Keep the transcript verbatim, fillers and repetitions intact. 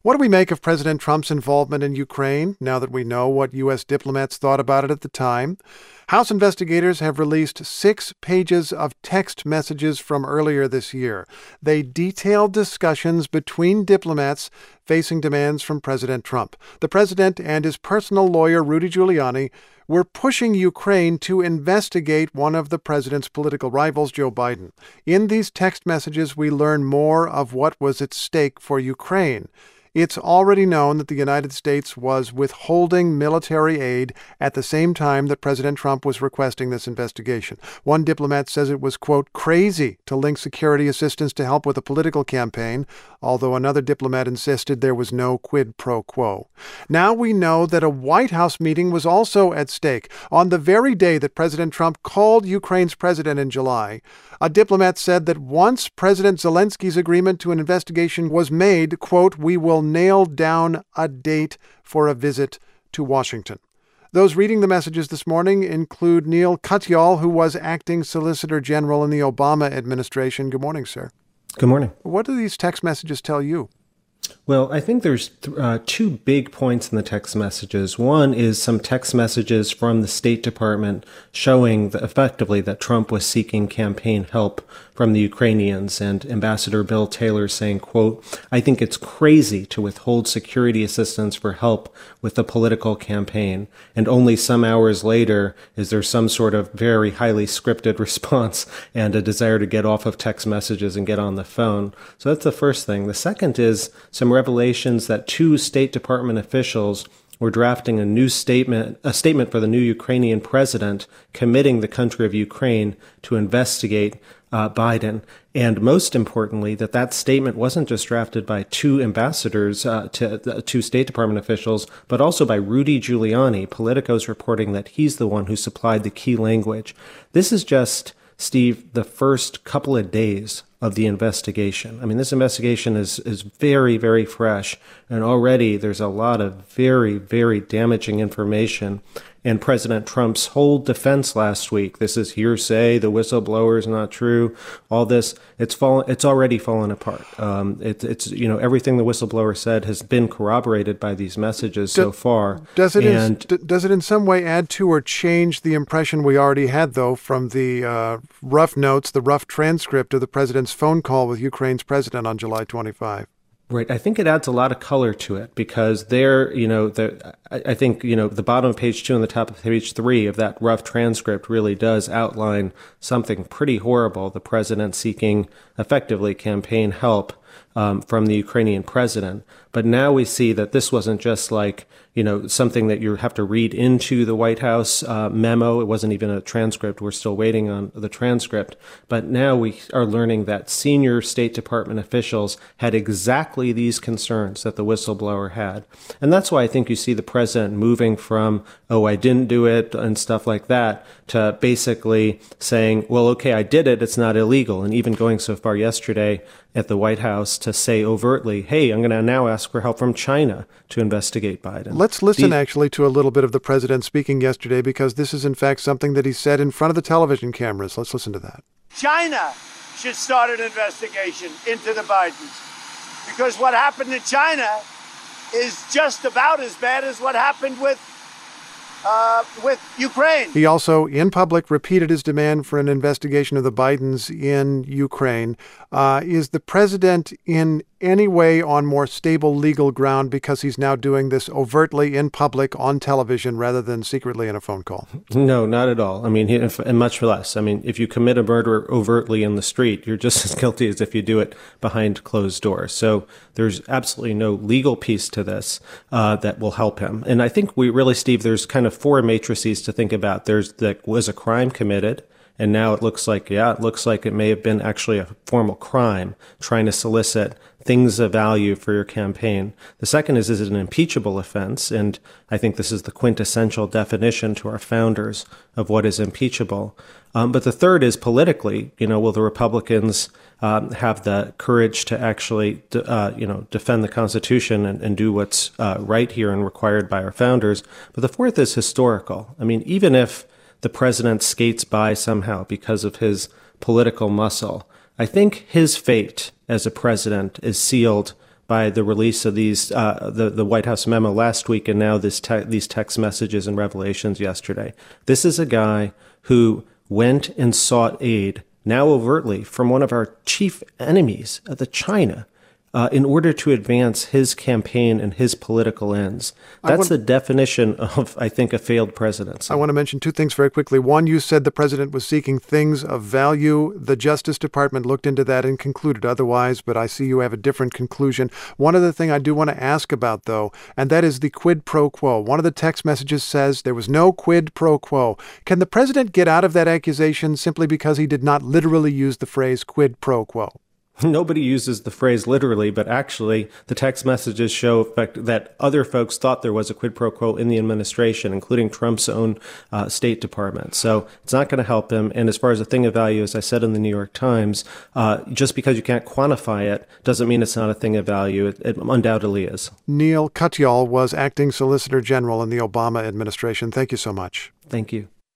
What do we make of President Trump's involvement in Ukraine, now that we know what U S diplomats thought about it at the time? House investigators have released six pages of text messages from earlier this year. They detail discussions between diplomats facing demands from President Trump. The president and his personal lawyer, Rudy Giuliani, were pushing Ukraine to investigate one of the president's political rivals, Joe Biden. In these text messages, we learn more of what was at stake for Ukraine. It's already known that the United States was withholding military aid at the same time that President Trump was requesting this investigation. One diplomat says it was, quote, crazy to link security assistance to help with a political campaign, although another diplomat insisted there was no quid pro quo. Now we know that a White House meeting was also at stake. On the very day that President Trump called Ukraine's president in July, a diplomat said that once President Zelensky's agreement to an investigation was made, quote, we will nail down a date for a visit to Washington. Those reading the messages this morning include Neil Katyal, who was acting Solicitor General in the Obama administration. Good morning, sir. Good morning. What do these text messages tell you? Well, I think there's uh, two big points in the text messages. One is some text messages from the State Department showing that effectively that Trump was seeking campaign help from the Ukrainians, and Ambassador Bill Taylor saying, quote, I think it's crazy to withhold security assistance for help with the political campaign. And only some hours later is there some sort of very highly scripted response and a desire to get off of text messages and get on the phone. So that's the first thing. The second is some revelations that two State Department officials were drafting a new statement, a statement for the new Ukrainian president, committing the country of Ukraine to investigate uh, Biden. And most importantly, that that statement wasn't just drafted by two ambassadors, uh, to uh, two State Department officials, but also by Rudy Giuliani. Politico's reporting that he's the one who supplied the key language. This is just, Steve, the first couple of days of the investigation. I mean, this investigation is is very, very fresh, and already there's a lot of very, very damaging information. And President Trump's whole defense last week, this is hearsay, the whistleblower is not true, all this, it's fallen, it's already fallen apart. Um, it, it's, you know, everything the whistleblower said has been corroborated by these messages Do, so far. Does it, and, in, does it in some way add to or change the impression we already had, though, from the uh, rough notes, the rough transcript of the president's phone call with Ukraine's president on July twenty-fifth? Right. I think it adds a lot of color to it because there, you know, the, I think, you know, the bottom of page two and the top of page three of that rough transcript really does outline something pretty horrible. The president seeking effectively campaign help um, from the Ukrainian president. But now we see that this wasn't just like, you know, something that you have to read into the White House uh, memo. It wasn't even a transcript. We're still waiting on the transcript. But now we are learning that senior State Department officials had exactly these concerns that the whistleblower had. And that's why I think you see the president moving from, oh, I didn't do it and stuff like that, to basically saying, well, okay, I did it. It's not illegal. And even going so far yesterday at the White House to say overtly, hey, I'm going to now ask for help from China to investigate Biden. Let's listen These- actually to a little bit of the president speaking yesterday, because this is in fact something that he said in front of the television cameras. Let's listen to that. China should start an investigation into the Bidens, because what happened in China is just about as bad as what happened with Uh, with Ukraine. He also, in public, repeated his demand for an investigation of the Bidens in Ukraine. Uh, is the president in any way on more stable legal ground because he's now doing this overtly in public on television rather than secretly in a phone call? No, not at all. I mean, he, and much less. I mean, if you commit a murder overtly in the street, you're just as guilty as if you do it behind closed doors. So there's absolutely no legal piece to this uh, that will help him. And I think we really, Steve, there's kind of four matrices to think about. There's that was a crime committed. And now it looks like, yeah, it looks like it may have been actually a formal crime, trying to solicit things of value for your campaign. The second is, is it an impeachable offense? And I think this is the quintessential definition to our founders of what is impeachable. Um, but the third is politically, you know, will the Republicans um, have the courage to actually, uh, you know, defend the Constitution and, and do what's uh, right here and required by our founders? But the fourth is historical. I mean, even if the president skates by somehow because of his political muscle, I think his fate as a president is sealed by the release of these uh, the the White House memo last week, and now this te- these text messages and revelations yesterday. This is a guy who went and sought aid, now overtly, from one of our chief enemies, uh, the China, uh, in order to advance his campaign and his political ends. That's want, the definition of, I think, a failed presidency. I want to mention two things very quickly. One, you said the president was seeking things of value. The Justice Department looked into that and concluded otherwise, but I see you have a different conclusion. One other thing I do want to ask about, though, and that is the quid pro quo. One of the text messages says there was no quid pro quo. Can the president get out of that accusation simply because he did not literally use the phrase quid pro quo? Nobody uses the phrase literally, but actually the text messages show that other folks thought there was a quid pro quo in the administration, including Trump's own uh, State Department. So it's not going to help him. And as far as a thing of value, as I said in the New York Times, uh, just because you can't quantify it doesn't mean it's not a thing of value. It, it undoubtedly is. Neil Katyal was acting Solicitor General in the Obama administration. Thank you so much. Thank you.